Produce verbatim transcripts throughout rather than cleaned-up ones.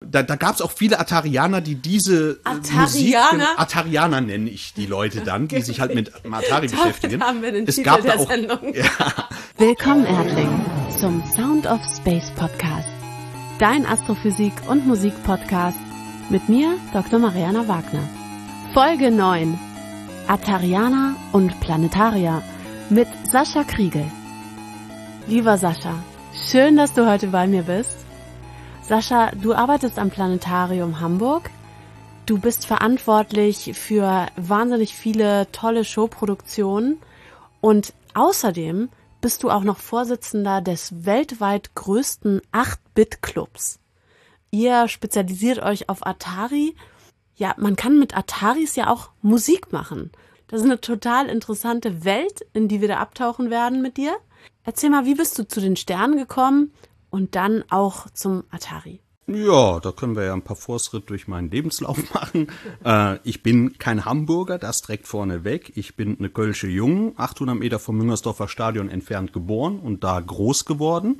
Da, da gab es auch viele Atarianer, die diese Atarianer? Musik... Atarianer nenne ich die Leute dann, die sich halt mit Atari Doch, beschäftigen. dann haben wir den es Titel gab der da auch, Sendung. Ja. Willkommen, Erdling, zum Sound of Space Podcast. Dein Astrophysik- und Musik-Podcast mit mir, Doktor Mariana Wagner. Folge neun. Atarianer und Planetarier mit Sascha Kriegel. Lieber Sascha, schön, dass du heute bei mir bist. Sascha, du arbeitest am Planetarium Hamburg. Du bist verantwortlich für wahnsinnig viele tolle Showproduktionen und außerdem bist du auch noch Vorsitzender des weltweit größten acht-Bit-Clubs. Ihr spezialisiert euch auf Atari. Ja, man kann mit Ataris ja auch Musik machen. Das ist eine total interessante Welt, in die wir da abtauchen werden mit dir. Erzähl mal, wie bist du zu den Sternen gekommen und dann auch zum Atari? Ja, da können wir ja ein paar Fortschritte durch meinen Lebenslauf machen. Äh, ich bin kein Hamburger, das direkt vorneweg. Ich bin eine Kölsche Jung, achthundert Meter vom Müngersdorfer Stadion entfernt geboren und da groß geworden.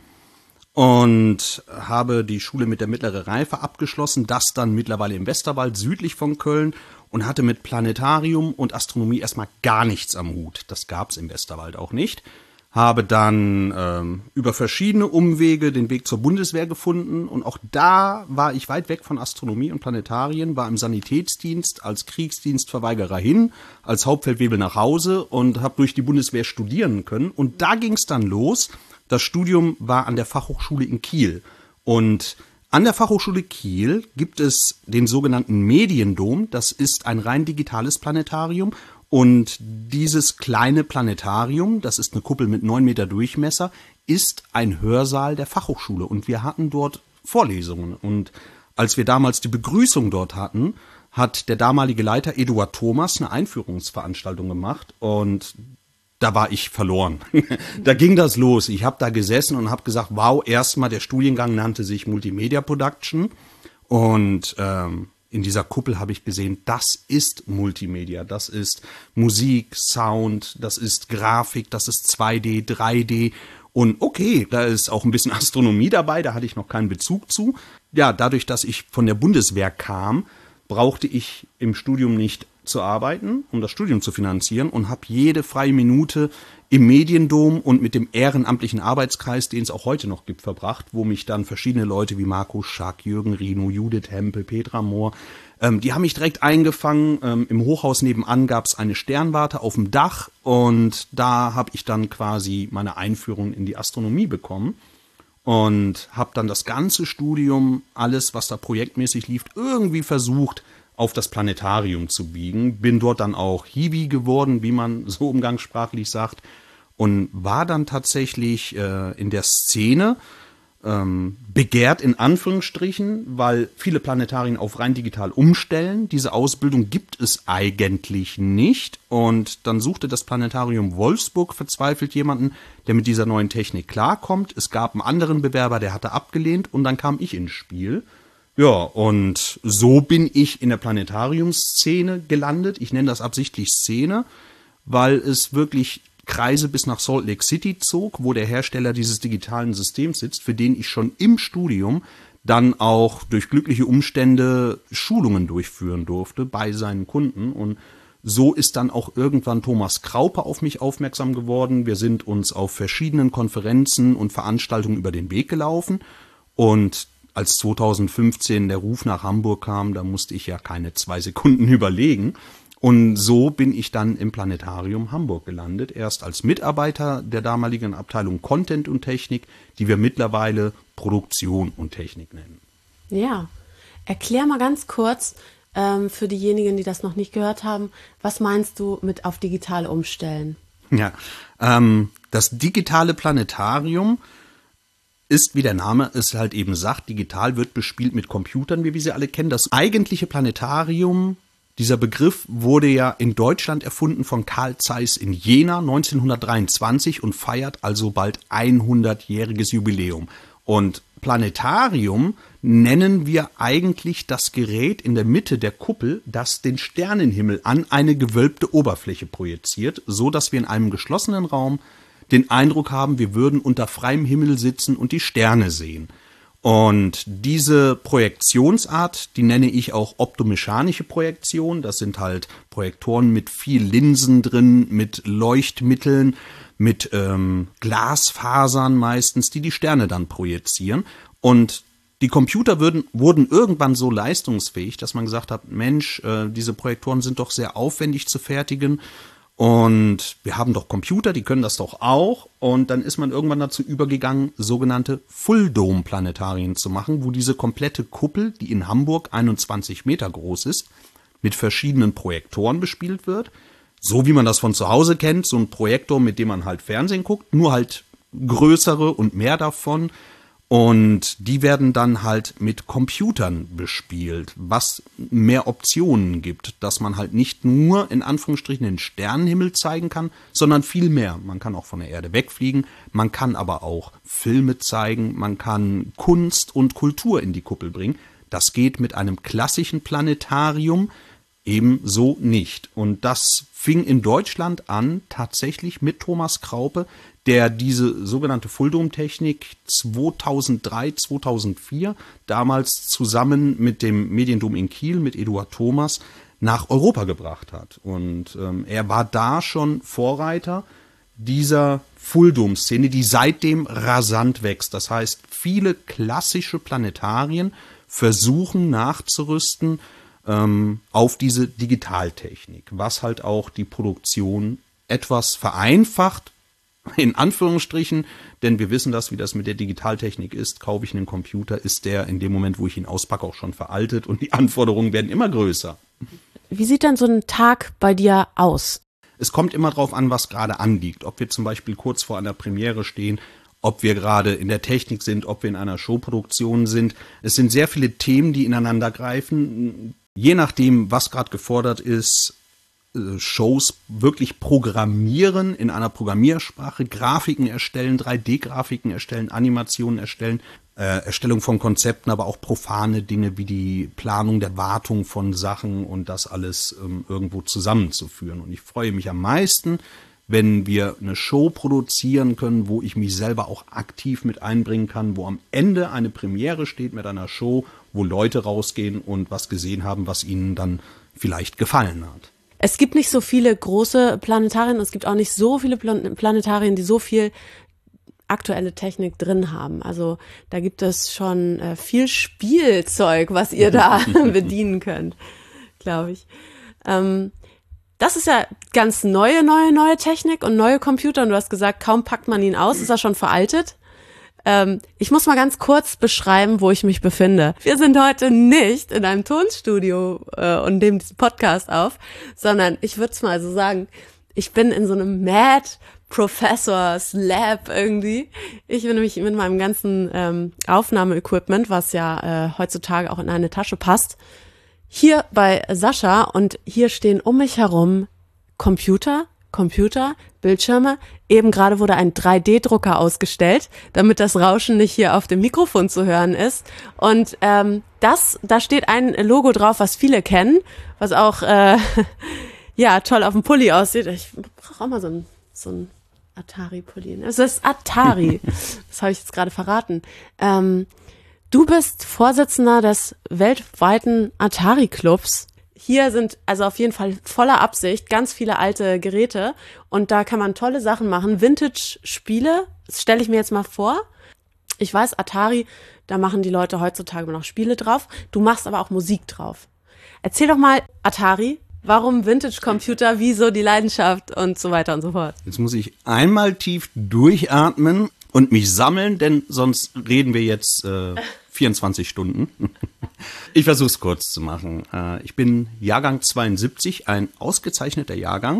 Und habe die Schule mit der mittleren Reife abgeschlossen, das dann mittlerweile im Westerwald, südlich von Köln, und hatte mit Planetarium und Astronomie erstmal gar nichts am Hut. Das gab's im Westerwald auch nicht. Habe dann ähm, über verschiedene Umwege den Weg zur Bundeswehr gefunden und auch da war ich weit weg von Astronomie und Planetarien, war im Sanitätsdienst als Kriegsdienstverweigerer hin, als Hauptfeldwebel nach Hause und habe durch die Bundeswehr studieren können. Und da ging es dann los. Das Studium war an der Fachhochschule in Kiel und an der Fachhochschule Kiel gibt es den sogenannten Mediendom. Das ist ein rein digitales Planetarium. Und dieses kleine Planetarium, das ist eine Kuppel mit neun Meter Durchmesser, ist ein Hörsaal der Fachhochschule. Und wir hatten dort Vorlesungen. Und als wir damals die Begrüßung dort hatten, hat der damalige Leiter Eduard Thomas eine Einführungsveranstaltung gemacht. Und da war ich verloren. Da ging das los. Ich habe da gesessen und habe gesagt, wow, erstmal der Studiengang nannte sich Multimedia Production. Und ähm, in dieser Kuppel habe ich gesehen, das ist Multimedia, das ist Musik, Sound, das ist Grafik, das ist zwei D, drei D und okay, da ist auch ein bisschen Astronomie dabei, da hatte ich noch keinen Bezug zu. Ja, dadurch, dass ich von der Bundeswehr kam, brauchte ich im Studium nicht zu arbeiten, um das Studium zu finanzieren und habe jede freie Minute im Mediendom und mit dem ehrenamtlichen Arbeitskreis, den es auch heute noch gibt, verbracht, wo mich dann verschiedene Leute wie Marco Schack, Jürgen Rino, Judith Hempel, Petra Mohr, ähm, die haben mich direkt eingefangen. Ähm, im Hochhaus nebenan gab es eine Sternwarte auf dem Dach und da habe ich dann quasi meine Einführung in die Astronomie bekommen und habe dann das ganze Studium, alles, was da projektmäßig lief, irgendwie versucht, auf das Planetarium zu biegen. Bin dort dann auch Hiwi geworden, wie man so umgangssprachlich sagt, und war dann tatsächlich äh, in der Szene ähm, begehrt in Anführungsstrichen, weil viele Planetarien auf rein digital umstellen. Diese Ausbildung gibt es eigentlich nicht. Und dann suchte das Planetarium Wolfsburg verzweifelt jemanden, der mit dieser neuen Technik klarkommt. Es gab einen anderen Bewerber, der hatte abgelehnt und dann kam ich ins Spiel. Ja, und so bin ich in der Planetariumsszene gelandet. Ich nenne das absichtlich Szene, weil es wirklich Kreise bis nach Salt Lake City zog, wo der Hersteller dieses digitalen Systems sitzt, für den ich schon im Studium dann auch durch glückliche Umstände Schulungen durchführen durfte bei seinen Kunden. Und so ist dann auch irgendwann Thomas Kraupe auf mich aufmerksam geworden. Wir sind uns auf verschiedenen Konferenzen und Veranstaltungen über den Weg gelaufen und als zweitausendfünfzehn der Ruf nach Hamburg kam, da musste ich ja keine zwei Sekunden überlegen. Und so bin ich dann im Planetarium Hamburg gelandet. Erst als Mitarbeiter der damaligen Abteilung Content und Technik, die wir mittlerweile Produktion und Technik nennen. Ja, erklär mal ganz kurz ähm, für diejenigen, die das noch nicht gehört haben, was meinst du mit auf digital umstellen? Ja, ähm, das digitale Planetarium ist, wie der Name es halt eben sagt, digital, wird bespielt mit Computern, wie wir sie alle kennen. Das eigentliche Planetarium, dieser Begriff wurde ja in Deutschland erfunden von Carl Zeiss in Jena neunzehnhundertdreiundzwanzig und feiert also bald hundertjähriges Jubiläum. Und Planetarium nennen wir eigentlich das Gerät in der Mitte der Kuppel, das den Sternenhimmel an eine gewölbte Oberfläche projiziert, so dass wir in einem geschlossenen Raum den Eindruck haben, wir würden unter freiem Himmel sitzen und die Sterne sehen. Und diese Projektionsart, die nenne ich auch optomechanische Projektion. Das sind halt Projektoren mit viel Linsen drin, mit Leuchtmitteln, mit ähm, Glasfasern meistens, die die Sterne dann projizieren. Und die Computer würden, wurden irgendwann so leistungsfähig, dass man gesagt hat, Mensch, äh, diese Projektoren sind doch sehr aufwendig zu fertigen. Und wir haben doch Computer, die können das doch auch. Und dann ist man irgendwann dazu übergegangen, sogenannte Full-Dome-Planetarien zu machen, wo diese komplette Kuppel, die in Hamburg einundzwanzig Meter groß ist, mit verschiedenen Projektoren bespielt wird. So wie man das von zu Hause kennt, so ein Projektor, mit dem man halt Fernsehen guckt, nur halt größere und mehr davon. Und die werden dann halt mit Computern bespielt, was mehr Optionen gibt, dass man halt nicht nur in Anführungsstrichen den Sternenhimmel zeigen kann, sondern viel mehr. Man kann auch von der Erde wegfliegen, man kann aber auch Filme zeigen, man kann Kunst und Kultur in die Kuppel bringen. Das geht mit einem klassischen Planetarium ebenso nicht. Und das fing in Deutschland an, tatsächlich mit Thomas Kraupe, der diese sogenannte Fulldom-Technik zweitausenddrei, zweitausendvier damals zusammen mit dem Mediendom in Kiel, mit Eduard Thomas, nach Europa gebracht hat. Und ähm, er war da schon Vorreiter dieser Fulldom-Szene, die seitdem rasant wächst. Das heißt, viele klassische Planetarien versuchen nachzurüsten ähm, auf diese Digitaltechnik, was halt auch die Produktion etwas vereinfacht, in Anführungsstrichen, denn wir wissen das, wie das mit der Digitaltechnik ist. Kaufe ich einen Computer, ist der in dem Moment, wo ich ihn auspacke, auch schon veraltet und die Anforderungen werden immer größer. Wie sieht dann so ein Tag bei dir aus? Es kommt immer drauf an, was gerade anliegt. Ob wir zum Beispiel kurz vor einer Premiere stehen, ob wir gerade in der Technik sind, ob wir in einer Showproduktion sind. Es sind sehr viele Themen, die ineinander greifen. Je nachdem, was gerade gefordert ist, Shows wirklich programmieren in einer Programmiersprache, Grafiken erstellen, drei D-Grafiken erstellen, Animationen erstellen, äh, Erstellung von Konzepten, aber auch profane Dinge wie die Planung der Wartung von Sachen und das alles ähm, irgendwo zusammenzuführen. Und ich freue mich am meisten, wenn wir eine Show produzieren können, wo ich mich selber auch aktiv mit einbringen kann, wo am Ende eine Premiere steht mit einer Show, wo Leute rausgehen und was gesehen haben, was ihnen dann vielleicht gefallen hat. Es gibt nicht so viele große Planetarien und es gibt auch nicht so viele Plan- Planetarien, die so viel aktuelle Technik drin haben. Also da gibt es schon äh, viel Spielzeug, was ihr da bedienen könnt, glaube ich. Ähm, das ist ja ganz neue, neue, neue Technik und neue Computer. Und du hast gesagt, kaum packt man ihn aus, ist er schon veraltet. Ähm, ich muss mal ganz kurz beschreiben, wo ich mich befinde. Wir sind heute nicht in einem Tonstudio äh, und nehmen diesen Podcast auf, sondern ich würde es mal so sagen, ich bin in so einem Mad Professors Lab irgendwie. Ich bin nämlich mit meinem ganzen ähm, Aufnahmeequipment, was ja äh, heutzutage auch in eine Tasche passt, hier bei Sascha und hier stehen um mich herum Computer, Computer, Bildschirme. Eben gerade wurde ein drei D Drucker ausgestellt, damit das Rauschen nicht hier auf dem Mikrofon zu hören ist. Und ähm, das, da steht ein Logo drauf, was viele kennen, was auch äh, ja toll auf dem Pulli aussieht. Ich brauche auch mal so ein, so ein Atari-Pulli. Es ist Atari. Das habe ich jetzt gerade verraten. Ähm, du bist Vorsitzender des weltweiten Atari-Clubs. Hier sind also auf jeden Fall voller Absicht ganz viele alte Geräte und da kann man tolle Sachen machen. Vintage-Spiele, das stelle ich mir jetzt mal vor. Ich weiß, Atari, da machen die Leute heutzutage noch Spiele drauf. Du machst aber auch Musik drauf. Erzähl doch mal, Atari, warum Vintage-Computer, wieso die Leidenschaft und so weiter und so fort. Jetzt muss ich einmal tief durchatmen und mich sammeln, denn sonst reden wir jetzt äh, vierundzwanzig Stunden. Ich versuche es kurz zu machen. Äh, ich bin Jahrgang zweiundsiebzig, ein ausgezeichneter Jahrgang,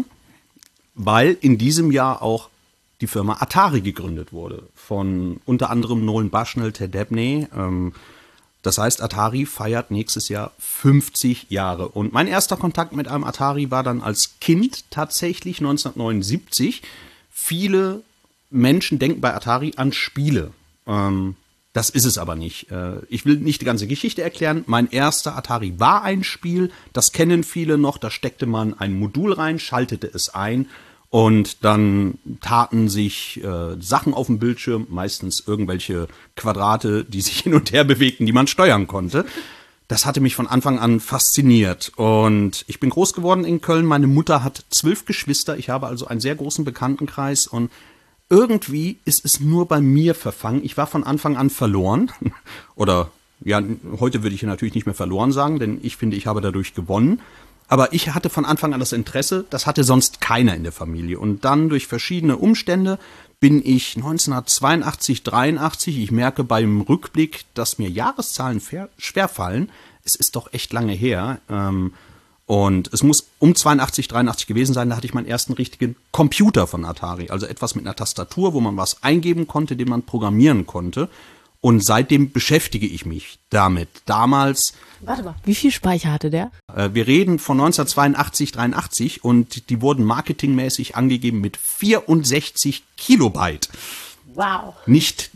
weil in diesem Jahr auch die Firma Atari gegründet wurde. Von unter anderem Nolan Bushnell, Ted Dabney. Ähm, das heißt, Atari feiert nächstes Jahr fünfzig Jahre. Und mein erster Kontakt mit einem Atari war dann als Kind tatsächlich neunzehnhundertneunundsiebzig. Viele Menschen denken bei Atari an Spiele. Ähm, das ist es aber nicht. Äh, ich will nicht die ganze Geschichte erklären. Mein erster Atari war ein Spiel. Das kennen viele noch. Da steckte man ein Modul rein, schaltete es ein Und dann taten sich äh, Sachen auf dem Bildschirm, meistens irgendwelche Quadrate, die sich hin und her bewegten, die man steuern konnte. Das hatte mich von Anfang an fasziniert. Und ich bin groß geworden in Köln. Meine Mutter hat zwölf Geschwister. Ich habe also einen sehr großen Bekanntenkreis. Und irgendwie ist es nur bei mir verfangen. Ich war von Anfang an verloren. Oder, ja, heute würde ich natürlich nicht mehr verloren sagen, denn ich finde, ich habe dadurch gewonnen. Aber ich hatte von Anfang an das Interesse, das hatte sonst keiner in der Familie. Und dann durch verschiedene Umstände bin ich neunzehnhundertzweiundachtzig, dreiundachtzig, ich merke beim Rückblick, dass mir Jahreszahlen schwerfallen. Es ist doch echt lange her. Und es muss um zweiundachtzig, dreiundachtzig gewesen sein, da hatte ich meinen ersten richtigen Computer von Atari. Also etwas mit einer Tastatur, wo man was eingeben konnte, den man programmieren konnte. Und seitdem beschäftige ich mich damit. Damals. Warte mal, wie viel Speicher hatte der? Äh, wir reden von neunzehnhundertzweiundachtzig, dreiundachtzig und die wurden marketingmäßig angegeben mit vierundsechzig Kilobyte. Wow. Nicht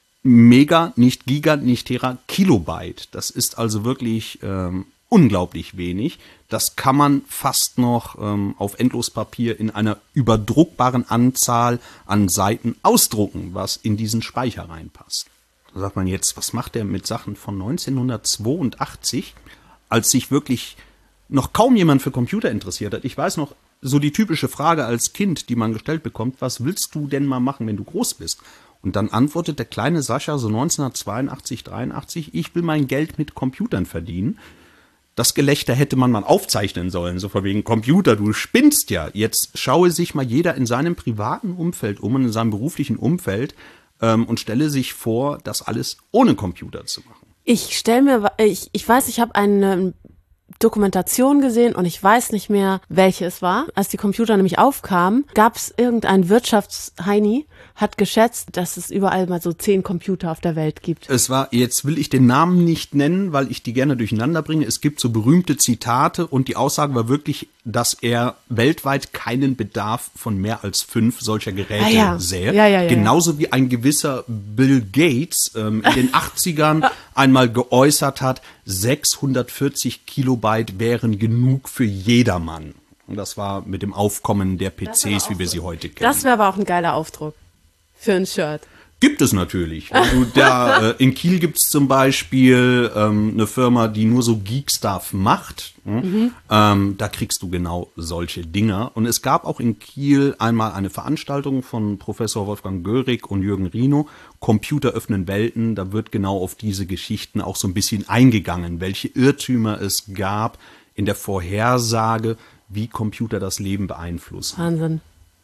Mega, nicht Giga, nicht Tera, Kilobyte. Das ist also wirklich ähm, unglaublich wenig. Das kann man fast noch ähm, auf Endlospapier in einer überdruckbaren Anzahl an Seiten ausdrucken, was in diesen Speicher reinpasst. Da sagt man jetzt, was macht der mit Sachen von neunzehnhundertzweiundachtzig, als sich wirklich noch kaum jemand für Computer interessiert hat. Ich weiß noch, so die typische Frage als Kind, die man gestellt bekommt, was willst du denn mal machen, wenn du groß bist? Und dann antwortet der kleine Sascha so neunzehnhundertzweiundachtzig, dreiundachtzig, ich will mein Geld mit Computern verdienen. Das Gelächter hätte man mal aufzeichnen sollen, so von wegen Computer, du spinnst ja. Jetzt schaue sich mal jeder in seinem privaten Umfeld um und in seinem beruflichen Umfeld, und stelle sich vor, das alles ohne Computer zu machen. Ich stelle mir, ich, ich weiß, ich habe eine Dokumentation gesehen und ich weiß nicht mehr, welche es war. Als die Computer nämlich aufkamen, gab es irgendein Wirtschaftsheini, hat geschätzt, dass es überall mal so zehn Computer auf der Welt gibt. Es war, jetzt will ich den Namen nicht nennen, weil ich die gerne durcheinander bringe. Es gibt so berühmte Zitate und die Aussage war wirklich, dass er weltweit keinen Bedarf von mehr als fünf solcher Geräte ah, ja. sähe. Ja, ja, ja, Genauso wie ein gewisser Bill Gates ähm, in den achtzigern einmal geäußert hat, sechshundertvierzig Kilobyte wären genug für jedermann. Und das war mit dem Aufkommen der P Cs, wie wir sie heute kennen. Das wäre aber auch ein geiler Aufdruck für ein Shirt. Gibt es natürlich. Wenn du da, äh, in Kiel gibt es zum Beispiel ähm, eine Firma, die nur so Geek-Stuff macht. Mhm. Ähm, da kriegst du genau solche Dinger. Und es gab auch in Kiel einmal eine Veranstaltung von Professor Wolfgang Görig und Jürgen Rino, Computer öffnen Welten. Da wird genau auf diese Geschichten auch so ein bisschen eingegangen, welche Irrtümer es gab in der Vorhersage, wie Computer das Leben beeinflussen. Wahnsinn.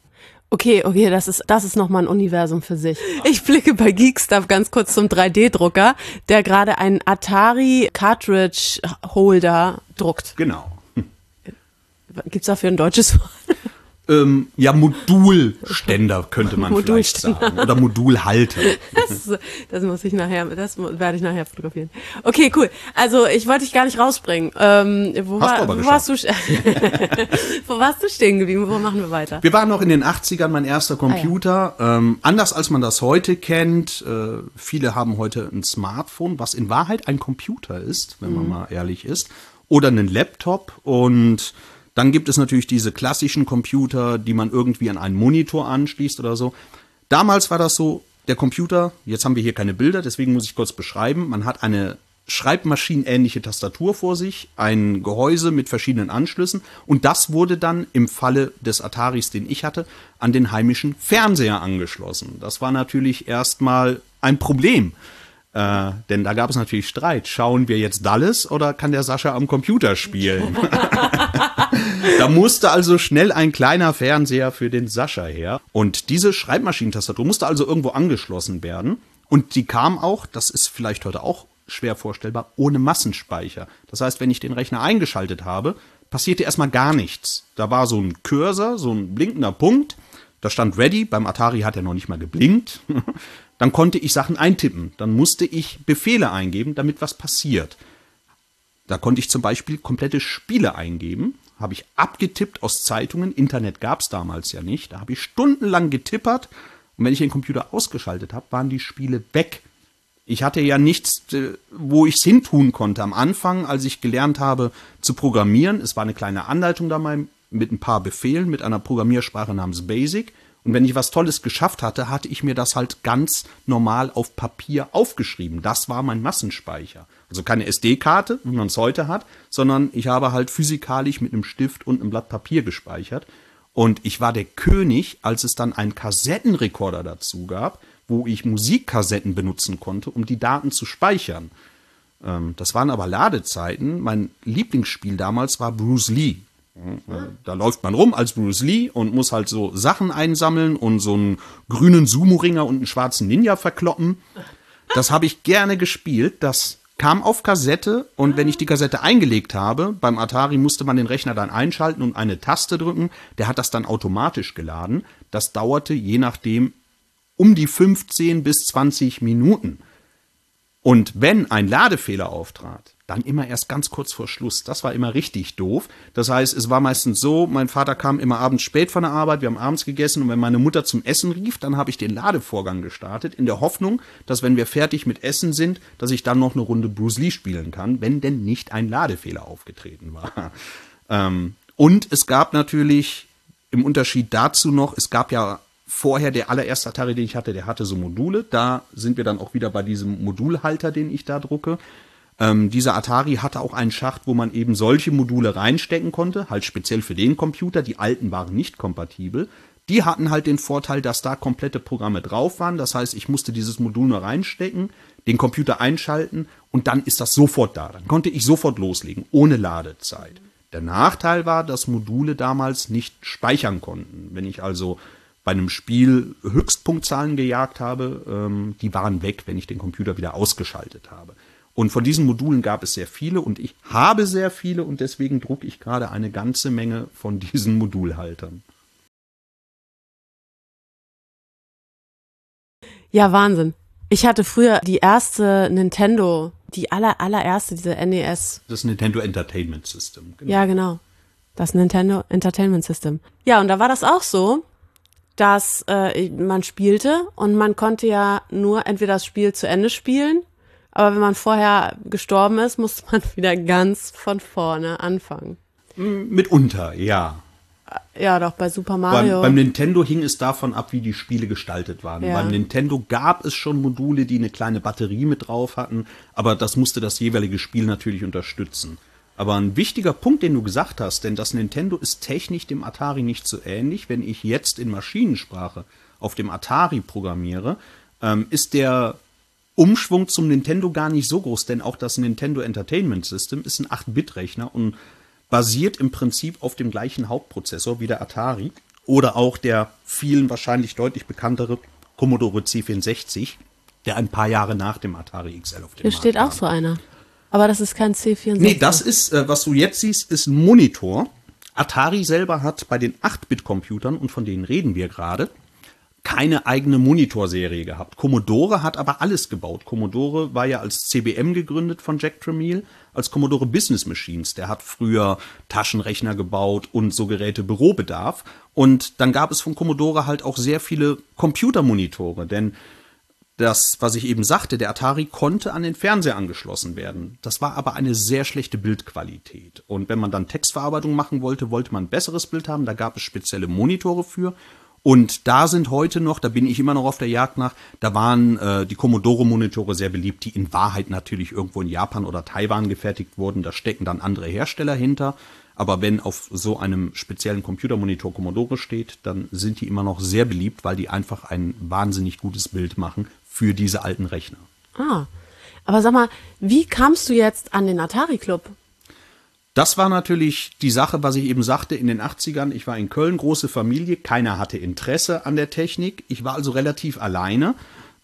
Okay, okay, das ist das ist nochmal ein Universum für sich. Ich blicke bei Geekstuff ganz kurz zum drei D Drucker, der gerade einen Atari Cartridge Holder druckt. Genau. Gibt's dafür ein deutsches Wort? Ähm, ja, Modulständer könnte man vielleicht sagen. Oder Modulhalter. Das, das muss ich nachher, das werde ich nachher fotografieren. Okay, cool. Also ich wollte dich gar nicht rausbringen. Ähm, wo Hast war, du aber wo warst du, wo warst du stehen geblieben? Wo machen wir weiter? Wir waren noch in den achtzigern, mein erster Computer. Ah, ja. ähm, anders als man das heute kennt. Äh, viele haben heute ein Smartphone, was in Wahrheit ein Computer ist, wenn man mhm. mal ehrlich ist. Oder einen Laptop. Und dann gibt es natürlich diese klassischen Computer, die man irgendwie an einen Monitor anschließt oder so. Damals war das so, der Computer, jetzt haben wir hier keine Bilder, deswegen muss ich kurz beschreiben. Man hat eine schreibmaschinenähnliche Tastatur vor sich, ein Gehäuse mit verschiedenen Anschlüssen und das wurde dann im Falle des Ataris, den ich hatte, an den heimischen Fernseher angeschlossen. Das war natürlich erstmal ein Problem. Äh, denn da gab es natürlich Streit. Schauen wir jetzt Dallas oder kann der Sascha am Computer spielen? Da musste also schnell ein kleiner Fernseher für den Sascha her. Und diese Schreibmaschinentastatur musste also irgendwo angeschlossen werden. Und die kam auch, das ist vielleicht heute auch schwer vorstellbar, ohne Massenspeicher. Das heißt, wenn ich den Rechner eingeschaltet habe, passierte erstmal gar nichts. Da war so ein Cursor, so ein blinkender Punkt. Da stand Ready. Beim Atari hat er noch nicht mal geblinkt. Dann konnte ich Sachen eintippen. Dann musste ich Befehle eingeben, damit was passiert. Da konnte ich zum Beispiel komplette Spiele eingeben. Habe ich abgetippt aus Zeitungen. Internet gab es damals ja nicht. Da habe ich stundenlang getippert. Und wenn ich den Computer ausgeschaltet habe, waren die Spiele weg. Ich hatte ja nichts, wo ich es hin tun konnte. Am Anfang, als ich gelernt habe zu programmieren, es war eine kleine Anleitung dabei, mit ein paar Befehlen, mit einer Programmiersprache namens BASIC. Und wenn ich was Tolles geschafft hatte, hatte ich mir das halt ganz normal auf Papier aufgeschrieben. Das war mein Massenspeicher. Also keine S D-Karte, wie man es heute hat, sondern ich habe halt physikalisch mit einem Stift und einem Blatt Papier gespeichert. Und ich war der König, als es dann einen Kassettenrekorder dazu gab, wo ich Musikkassetten benutzen konnte, um die Daten zu speichern. Ähm, das waren aber Ladezeiten. Mein Lieblingsspiel damals war Bruce Lee. Da läuft man rum als Bruce Lee und muss halt so Sachen einsammeln und so einen grünen Sumo-Ringer und einen schwarzen Ninja verkloppen. Das habe ich gerne gespielt. Das kam auf Kassette und wenn ich die Kassette eingelegt habe, beim Atari musste man den Rechner dann einschalten und eine Taste drücken. Der hat das dann automatisch geladen. Das dauerte je nachdem um die fünfzehn bis zwanzig Minuten. Und wenn ein Ladefehler auftrat, dann immer erst ganz kurz vor Schluss. Das war immer richtig doof. Das heißt, es war meistens so, mein Vater kam immer abends spät von der Arbeit, wir haben abends gegessen und wenn meine Mutter zum Essen rief, dann habe ich den Ladevorgang gestartet, in der Hoffnung, dass wenn wir fertig mit Essen sind, dass ich dann noch eine Runde Bruce Lee spielen kann, wenn denn nicht ein Ladefehler aufgetreten war. Ähm, und es gab natürlich, im Unterschied dazu noch, es gab ja vorher der allererste Atari, den ich hatte, der hatte so Module. Da sind wir dann auch wieder bei diesem Modulhalter, den ich da drucke. Ähm, dieser Atari hatte auch einen Schacht, wo man eben solche Module reinstecken konnte, halt speziell für den Computer. Die alten waren nicht kompatibel. Die hatten halt den Vorteil, dass da komplette Programme drauf waren. Das heißt, ich musste dieses Modul nur reinstecken, den Computer einschalten und dann ist das sofort da. Dann konnte ich sofort loslegen, ohne Ladezeit. Der Nachteil war, dass Module damals nicht speichern konnten. Wenn ich also bei einem Spiel Höchstpunktzahlen gejagt habe, ähm, die waren weg, wenn ich den Computer wieder ausgeschaltet habe. Und von diesen Modulen gab es sehr viele und ich habe sehr viele und deswegen drucke ich gerade eine ganze Menge von diesen Modulhaltern. Ja, Wahnsinn. Ich hatte früher die erste Nintendo, die aller, allererste, diese N E S. Das Nintendo Entertainment System. Genau. Ja, genau. Das Nintendo Entertainment System. Ja, und da war das auch so, dass äh, man spielte und man konnte ja nur entweder das Spiel zu Ende spielen, aber wenn man vorher gestorben ist, musste man wieder ganz von vorne anfangen. Mitunter, ja. Ja, doch, bei Super Mario. Beim, beim Nintendo hing es davon ab, wie die Spiele gestaltet waren. Ja. Beim Nintendo gab es schon Module, die eine kleine Batterie mit drauf hatten, aber das musste das jeweilige Spiel natürlich unterstützen. Aber ein wichtiger Punkt, den du gesagt hast, denn das Nintendo ist technisch dem Atari nicht so ähnlich. Wenn ich jetzt in Maschinensprache auf dem Atari programmiere, ähm, ist der Umschwung zum Nintendo gar nicht so groß, denn auch das Nintendo Entertainment System ist ein acht-Bit-Rechner und basiert im Prinzip auf dem gleichen Hauptprozessor wie der Atari oder auch der vielen wahrscheinlich deutlich bekanntere Commodore C vierundsechzig, der ein paar Jahre nach dem Atari X L auf dem Hier Markt steht kam. auch so einer. Aber das ist kein C vierundsechzig. Nee, das ist, äh, was du jetzt siehst, ist ein Monitor. Atari selber hat bei den acht-Bit-Computern, und von denen reden wir gerade, keine eigene Monitorserie gehabt. Commodore hat aber alles gebaut. Commodore war ja als C B M gegründet von Jack Tramiel, als Commodore Business Machines. Der hat früher Taschenrechner gebaut und so Geräte Bürobedarf. Und dann gab es von Commodore halt auch sehr viele Computermonitore, denn das, was ich eben sagte, der Atari konnte an den Fernseher angeschlossen werden. Das war aber eine sehr schlechte Bildqualität. Und wenn man dann Textverarbeitung machen wollte, wollte man ein besseres Bild haben. Da gab es spezielle Monitore für. Und da sind heute noch, da bin ich immer noch auf der Jagd nach, da waren äh, die Commodore-Monitore sehr beliebt, die in Wahrheit natürlich irgendwo in Japan oder Taiwan gefertigt wurden. Da stecken dann andere Hersteller hinter. Aber wenn auf so einem speziellen Computermonitor Commodore steht, dann sind die immer noch sehr beliebt, weil die einfach ein wahnsinnig gutes Bild machen für diese alten Rechner. Ah, aber sag mal, wie kamst du jetzt an den Atari-Club? Das war natürlich die Sache, was ich eben sagte, in den achtzigern. Ich war in Köln, große Familie, keiner hatte Interesse an der Technik. Ich war also relativ alleine.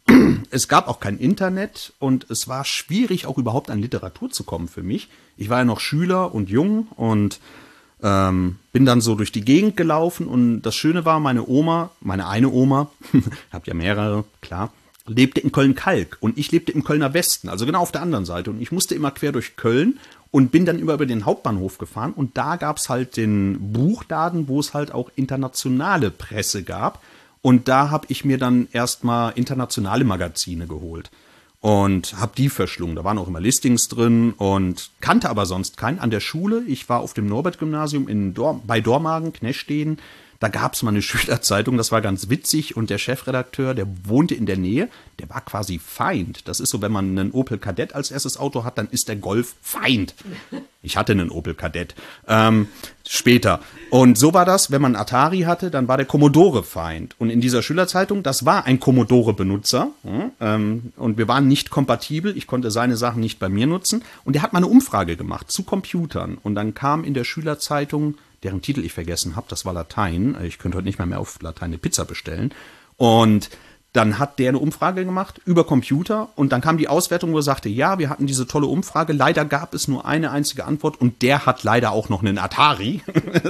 Es gab auch kein Internet und es war schwierig, auch überhaupt an Literatur zu kommen für mich. Ich war ja noch Schüler und jung und ähm, bin dann so durch die Gegend gelaufen. Und das Schöne war, meine Oma, meine eine Oma, hab ja mehrere, klar, lebte in Köln-Kalk und ich lebte im Kölner Westen, also genau auf der anderen Seite. Und ich musste immer quer durch Köln und bin dann immer über den Hauptbahnhof gefahren. Und da gab es halt den Buchladen, wo es halt auch internationale Presse gab. Und da habe ich mir dann erstmal internationale Magazine geholt. und habe die verschlungen. Da waren auch immer Listings drin und kannte aber sonst keinen. An der Schule, ich war auf dem Norbert-Gymnasium in Dor- bei Dormagen, Knechtsteden. Da gab es mal eine Schülerzeitung, das war ganz witzig und der Chefredakteur, der wohnte in der Nähe, der war quasi Feind. Das ist so, wenn man einen Opel Kadett als erstes Auto hat, dann ist der Golf Feind. Ich hatte einen Opel Kadett, ähm, später. Und so war das, wenn man Atari hatte, dann war der Commodore Feind. Und in dieser Schülerzeitung, das war ein Commodore-Benutzer ähm, und wir waren nicht kompatibel, ich konnte seine Sachen nicht bei mir nutzen. Und der hat mal eine Umfrage gemacht zu Computern und dann kam in der Schülerzeitung, deren Titel ich vergessen habe, das war Latein. Ich könnte heute nicht mehr mehr auf Latein eine Pizza bestellen. Und dann hat der eine Umfrage gemacht über Computer und dann kam die Auswertung, wo er sagte, ja, wir hatten diese tolle Umfrage, leider gab es nur eine einzige Antwort und der hat leider auch noch einen Atari.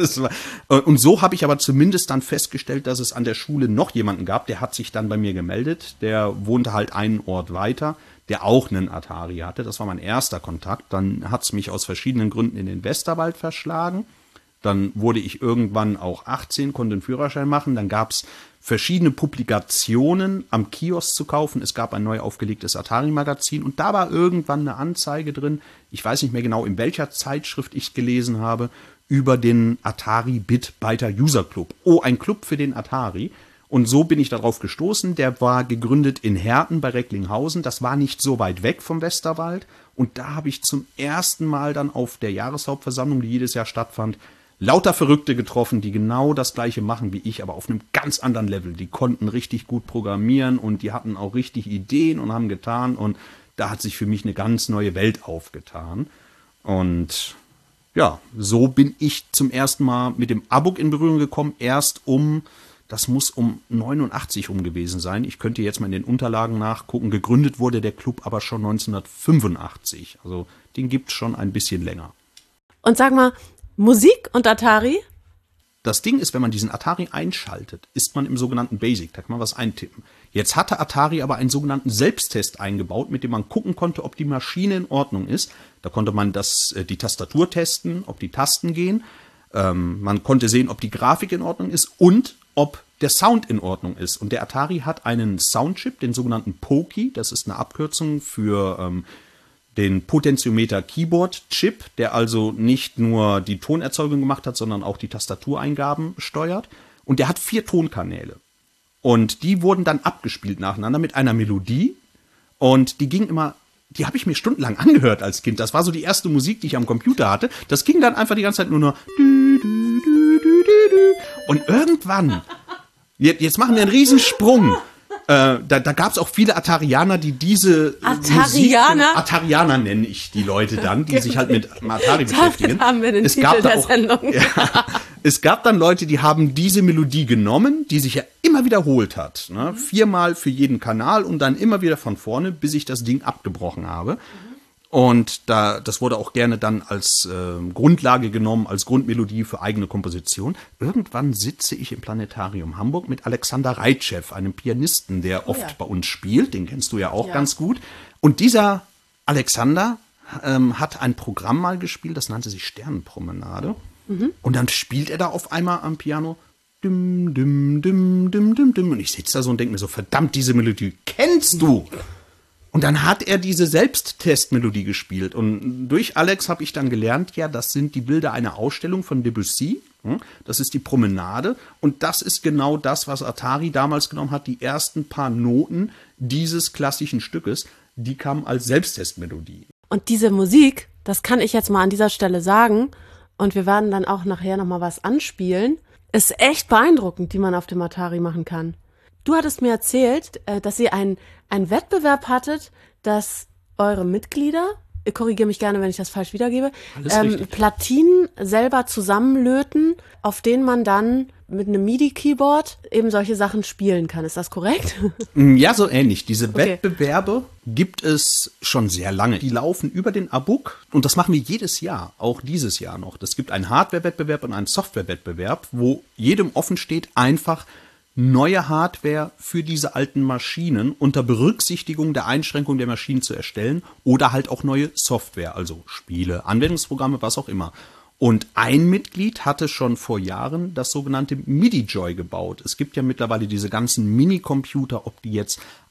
Und so habe ich aber zumindest dann festgestellt, dass es an der Schule noch jemanden gab, der hat sich dann bei mir gemeldet, der wohnte halt einen Ort weiter, der auch einen Atari hatte. Das war mein erster Kontakt. Dann hat es mich aus verschiedenen Gründen in den Westerwald verschlagen. Dann wurde ich irgendwann auch achtzehn, konnte einen Führerschein machen. Dann gab es verschiedene Publikationen am Kiosk zu kaufen. Es gab ein neu aufgelegtes Atari-Magazin und da war irgendwann eine Anzeige drin, ich weiß nicht mehr genau, in welcher Zeitschrift ich gelesen habe, über den Atari Bit-Byter User Club. Oh, ein Club für den Atari. Und so bin ich darauf gestoßen. Der war gegründet in Herten bei Recklinghausen. Das war nicht so weit weg vom Westerwald. Und da habe ich zum ersten Mal dann auf der Jahreshauptversammlung, die jedes Jahr stattfand, lauter Verrückte getroffen, die genau das Gleiche machen wie ich, aber auf einem ganz anderen Level. Die konnten richtig gut programmieren und die hatten auch richtig Ideen und haben getan. Und da hat sich für mich eine ganz neue Welt aufgetan. Und ja, so bin ich zum ersten Mal mit dem A-Book in Berührung gekommen. Erst um, das muss um neunundachtzig rum gewesen sein. Ich könnte jetzt mal in den Unterlagen nachgucken. Gegründet wurde der Club aber schon neunzehnhundertfünfundachtzig. Also den gibt es schon ein bisschen länger. Und sag mal, Musik und Atari? Das Ding ist, wenn man diesen Atari einschaltet, ist man im sogenannten Basic, da kann man was eintippen. Jetzt hatte Atari aber einen sogenannten Selbsttest eingebaut, mit dem man gucken konnte, ob die Maschine in Ordnung ist. Da konnte man das, die Tastatur testen, ob die Tasten gehen. Ähm, man konnte sehen, ob die Grafik in Ordnung ist und ob der Sound in Ordnung ist. Und der Atari hat einen Soundchip, den sogenannten Poki, das ist eine Abkürzung für ähm, den Potentiometer Keyboard Chip, der also nicht nur die Tonerzeugung gemacht hat, sondern auch die Tastatureingaben steuert. Und der hat vier Tonkanäle. Und die wurden dann abgespielt nacheinander mit einer Melodie. Und die ging immer, die habe ich mir stundenlang angehört als Kind. Das war so die erste Musik, die ich am Computer hatte. Das ging dann einfach die ganze Zeit nur noch. Und irgendwann, jetzt machen wir einen Riesensprung. Äh, da da gab es auch viele Atarianer, die diese Atarianer? Musik, Atarianer nenne ich die Leute dann, die sich halt mit Atari beschäftigen. Haben wir den es Titel gab der auch, Sendung. Ja, es gab dann Leute, die haben diese Melodie genommen, die sich ja immer wiederholt hat. Ne? Mhm. Viermal für jeden Kanal und dann immer wieder von vorne, bis ich das Ding abgebrochen habe. Mhm. Und da, das wurde auch gerne dann als äh, Grundlage genommen, als Grundmelodie für eigene Komposition. Irgendwann sitze ich im Planetarium Hamburg mit Alexander Reitschew, einem Pianisten, der oh, oft ja. bei uns spielt. Den kennst du ja auch ja. ganz gut. Und dieser Alexander ähm, hat ein Programm mal gespielt, das nannte sich Sternenpromenade. Mhm. Und dann spielt er da auf einmal am Piano. Dim, dim, dim, dim, dim, dim. Und ich sitze da so und denke mir so, verdammt, diese Melodie kennst du! Und dann hat er diese Selbsttestmelodie gespielt. Und durch Alex habe ich dann gelernt, ja, das sind die Bilder einer Ausstellung von Debussy. Das ist die Promenade. Und das ist genau das, was Atari damals genommen hat. Die ersten paar Noten dieses klassischen Stückes, die kamen als Selbsttestmelodie. Und diese Musik, das kann ich jetzt mal an dieser Stelle sagen, und wir werden dann auch nachher nochmal was anspielen, ist echt beeindruckend, die man auf dem Atari machen kann. Du hattest mir erzählt, dass ihr einen, einen Wettbewerb hattet, dass eure Mitglieder, ich korrigiere mich gerne, wenn ich das falsch wiedergebe, ähm, Platinen selber zusammenlöten, auf denen man dann mit einem MIDI-Keyboard eben solche Sachen spielen kann. Ist das korrekt? Ja, so ähnlich. Diese okay. Wettbewerbe gibt es schon sehr lange. Die laufen über den A-Book und das machen wir jedes Jahr, auch dieses Jahr noch. Es gibt einen Hardware-Wettbewerb und einen Software-Wettbewerb, wo jedem offen steht, einfach neue Hardware für diese alten Maschinen unter Berücksichtigung der Einschränkung der Maschinen zu erstellen oder halt auch neue Software, also Spiele, Anwendungsprogramme, was auch immer. Und ein Mitglied hatte schon vor Jahren das sogenannte MIDI-Joy gebaut. Es gibt ja mittlerweile diese ganzen Minicomputer, ob die jetzt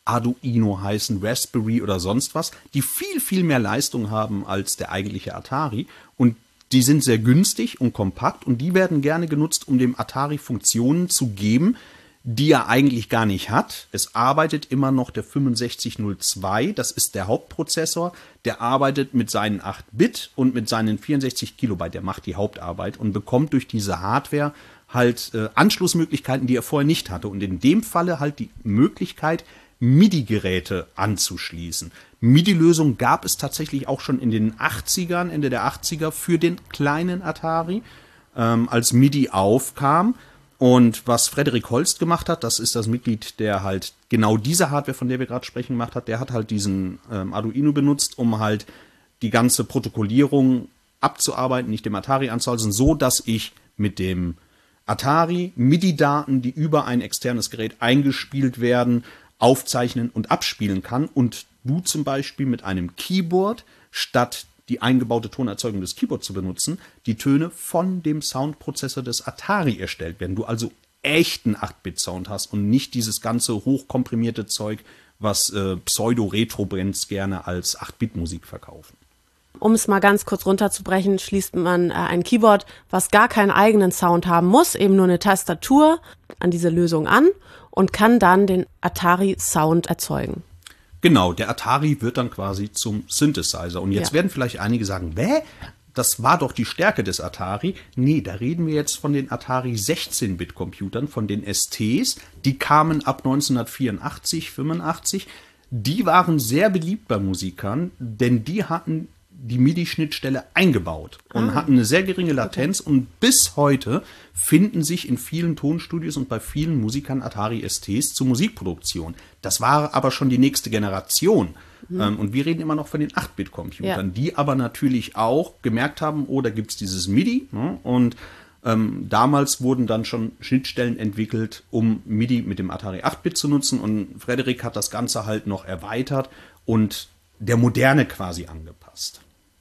Arduino heißen, Raspberry oder sonst was, die viel, viel mehr Leistung haben als der eigentliche Atari. Und die sind sehr günstig und kompakt und die werden gerne genutzt, um dem Atari Funktionen zu geben, die er eigentlich gar nicht hat. Es arbeitet immer noch der fünfundsechzig null zwei, das ist der Hauptprozessor, der arbeitet mit seinen acht Bit und mit seinen vierundsechzig Kilobyte, der macht die Hauptarbeit und bekommt durch diese Hardware halt äh, Anschlussmöglichkeiten, die er vorher nicht hatte. Und in dem Falle halt die Möglichkeit, MIDI-Geräte anzuschließen. MIDI-Lösungen gab es tatsächlich auch schon in den achtzigern, Ende der achtziger für den kleinen Atari, ähm, als MIDI aufkam. Und was Frederik Holst gemacht hat, das ist das Mitglied, der halt genau diese Hardware, von der wir gerade sprechen, gemacht hat, der hat halt diesen ähm, Arduino benutzt, um halt die ganze Protokollierung abzuarbeiten, nicht dem Atari anzuhalten, so dass ich mit dem Atari MIDI-Daten, die über ein externes Gerät eingespielt werden, aufzeichnen und abspielen kann und du zum Beispiel mit einem Keyboard, statt die eingebaute Tonerzeugung des Keyboards zu benutzen, die Töne von dem Soundprozessor des Atari erstellt werden. Du also echten acht Bit Sound hast und nicht dieses ganze hochkomprimierte Zeug, was äh, Pseudo-Retro-Bands gerne als acht Bit Musik verkaufen. Um es mal ganz kurz runterzubrechen, schließt man äh, ein Keyboard, was gar keinen eigenen Sound haben muss, eben nur eine Tastatur, an diese Lösung an und kann dann den Atari-Sound erzeugen. Genau, der Atari wird dann quasi zum Synthesizer. Und jetzt ja. werden vielleicht einige sagen, hä? Das war doch die Stärke des Atari. Nee, da reden wir jetzt von den Atari sechzehn Bit Computern, von den S Ts. Die kamen ab neunzehnhundertvierundachtzig, fünfundachtzig. Die waren sehr beliebt bei Musikern, denn die hatten die MIDI-Schnittstelle eingebaut und ah. hatten eine sehr geringe Latenz. Okay. Und bis heute finden sich in vielen Tonstudios und bei vielen Musikern Atari-S Ts zur Musikproduktion. Das war aber schon die nächste Generation. Mhm. Ähm, und wir reden immer noch von den acht Bit Computern, ja. die aber natürlich auch gemerkt haben, oh, da gibt's dieses MIDI. Ne? Und ähm, damals wurden dann schon Schnittstellen entwickelt, um MIDI mit dem Atari acht Bit zu nutzen. Und Frederik hat das Ganze halt noch erweitert und der Moderne quasi angepasst.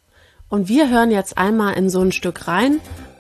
Und wir hören jetzt einmal in so ein Stück rein.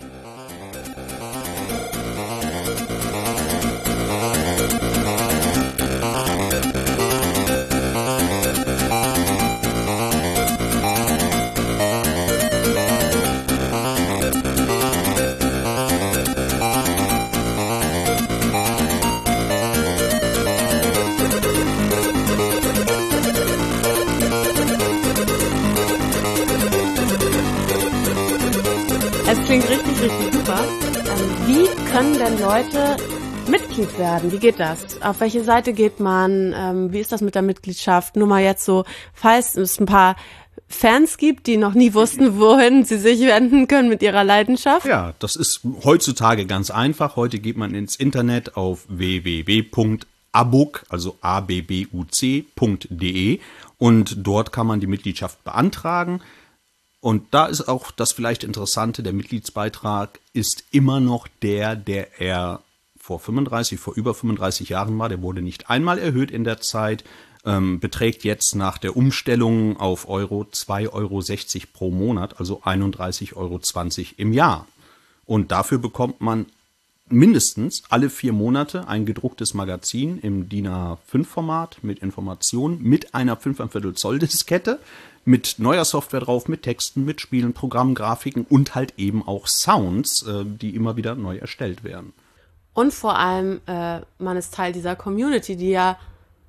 Es klingt richtig, richtig super. Wie können denn Leute Mitglied werden? Wie geht das? Auf welche Seite geht man? Wie ist das mit der Mitgliedschaft? Nur mal jetzt so, falls es ein paar Fans gibt, die noch nie wussten, wohin sie sich wenden können mit ihrer Leidenschaft. Ja, das ist heutzutage ganz einfach. Heute geht man ins Internet auf w w w punkt abbuc, also a b b u c punkt d e und dort kann man die Mitgliedschaft beantragen. Und da ist auch das vielleicht Interessante, der Mitgliedsbeitrag ist immer noch der, der er vor fünfunddreißig, vor über fünfunddreißig Jahren war. Der wurde nicht einmal erhöht in der Zeit, ähm, beträgt jetzt nach der Umstellung auf Euro zwei Euro sechzig pro Monat, also einunddreißig Euro zwanzig im Jahr. Und dafür bekommt man mindestens alle vier Monate ein gedrucktes Magazin im D I N A fünf Format mit Informationen, mit einer fünf Komma fünf Zoll Diskette, mit neuer Software drauf, mit Texten, mit Spielen, Programmen, Grafiken und halt eben auch Sounds, äh, die immer wieder neu erstellt werden. Und vor allem, äh, man ist Teil dieser Community, die ja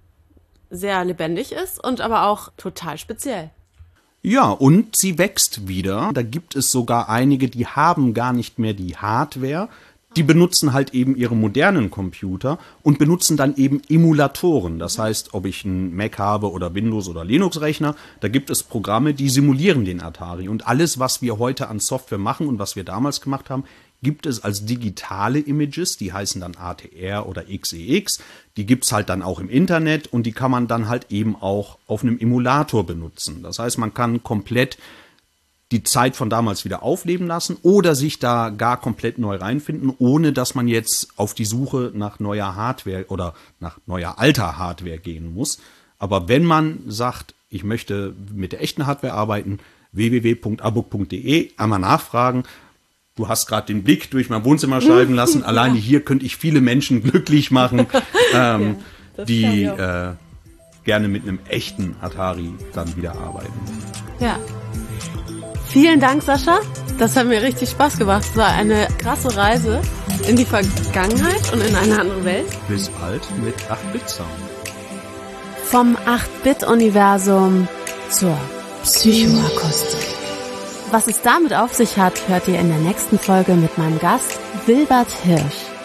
sehr lebendig ist und aber auch total speziell. Ja, und sie wächst wieder. Da gibt es sogar einige, die haben gar nicht mehr die Hardware. Die benutzen halt eben ihre modernen Computer und benutzen dann eben Emulatoren. Das heißt, ob ich einen Mac habe oder Windows- oder Linux-Rechner, da gibt es Programme, die simulieren den Atari. Und alles, was wir heute an Software machen und was wir damals gemacht haben, gibt es als digitale Images, die heißen dann A T R oder X E X. Die gibt's halt dann auch im Internet und die kann man dann halt eben auch auf einem Emulator benutzen. Das heißt, man kann komplett die Zeit von damals wieder aufleben lassen oder sich da gar komplett neu reinfinden, ohne dass man jetzt auf die Suche nach neuer Hardware oder nach neuer alter Hardware gehen muss. Aber wenn man sagt, ich möchte mit der echten Hardware arbeiten, w w w punkt abbuc punkt d e, einmal nachfragen. Du hast gerade den Blick durch mein Wohnzimmer schreiben lassen. Alleine hier könnte ich viele Menschen glücklich machen, ähm, ja, die äh, gerne mit einem echten Atari dann wieder arbeiten. Ja. Vielen Dank, Sascha. Das hat mir richtig Spaß gemacht. Es war eine krasse Reise in die Vergangenheit und in eine andere Welt. Bis bald mit acht Bit Sound. Vom acht Bit Universum zur Psychoakustik. Was es damit auf sich hat, hört ihr in der nächsten Folge mit meinem Gast Wilbert Hirsch.